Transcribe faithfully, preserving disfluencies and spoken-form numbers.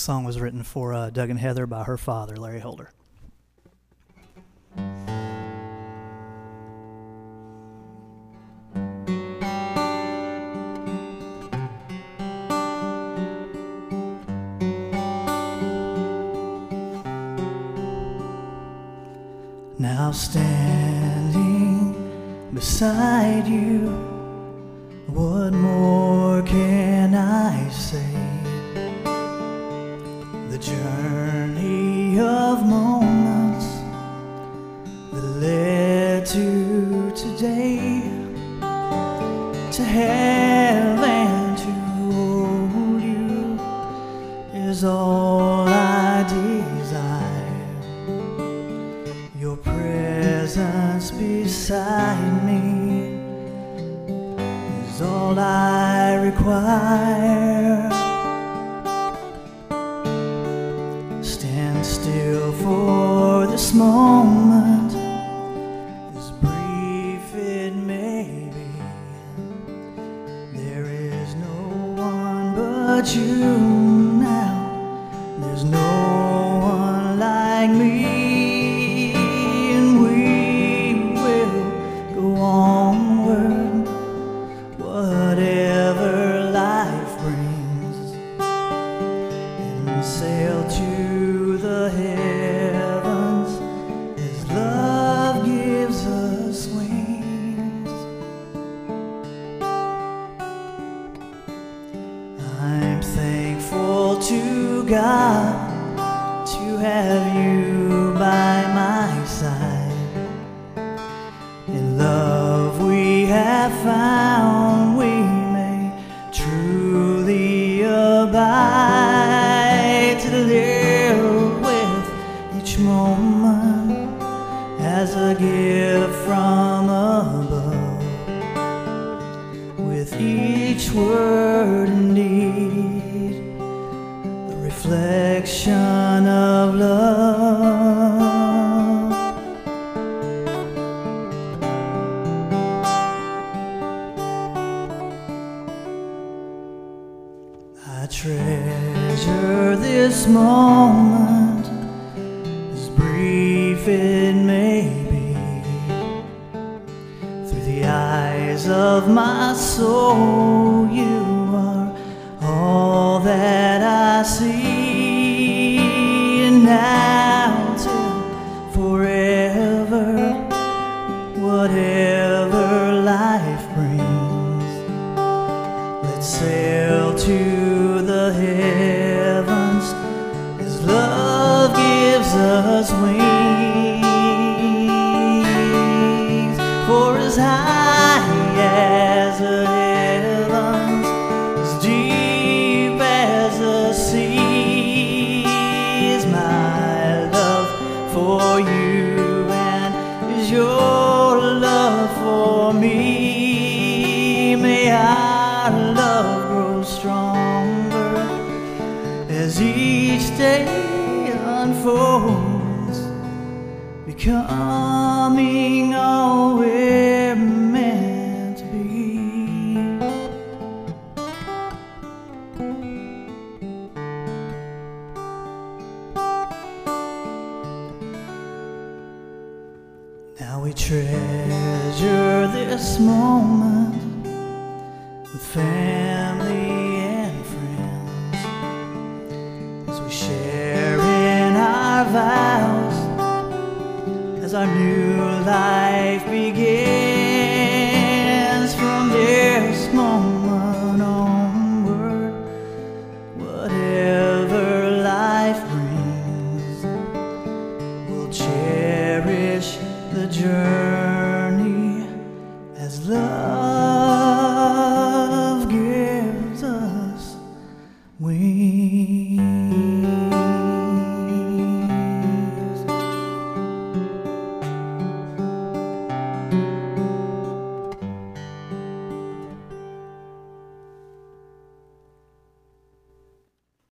song was written for uh, Doug and Heather by her father, Larry Holder. Now standing beside you, what more can I say? The journey of moments that led to today, to have and to hold you is all I desire. Your presence beside me is all I require. Stand still for this moment, as brief it may be. There is no one but you now. There's no one like me. Whatever life brings, and sail to the heavens as love gives us wings. I'm thankful to God to have you by my side. In love we have found, we may truly abide, to live with each moment as a gift from above, with each word and deed a reflection of love. I treasure this moment, as brief it may be. Through the eyes of my soul, you are all that I see. And now till forever, whatever life brings, let's sail to the heavens as love gives us wings. For as high as the heavens, as deep as the sea, is my love for you, and is your love for me. May our love grow stronger as each day unfolds, becoming all we're meant to be. Now we treasure this moment with family and friends, as we share in our vows, as our new life begins. From this moment onward, whatever life brings, we'll cherish the journey